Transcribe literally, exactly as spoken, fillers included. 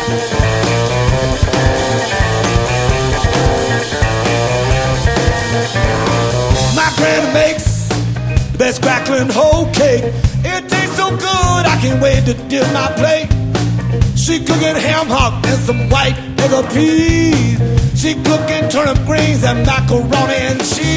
My granny makes the best crackling whole cake. It tastes so good, I can't wait to dip my plate. She cooking ham hock and some white nigger peas. She cooking turnip greens and macaroni and cheese.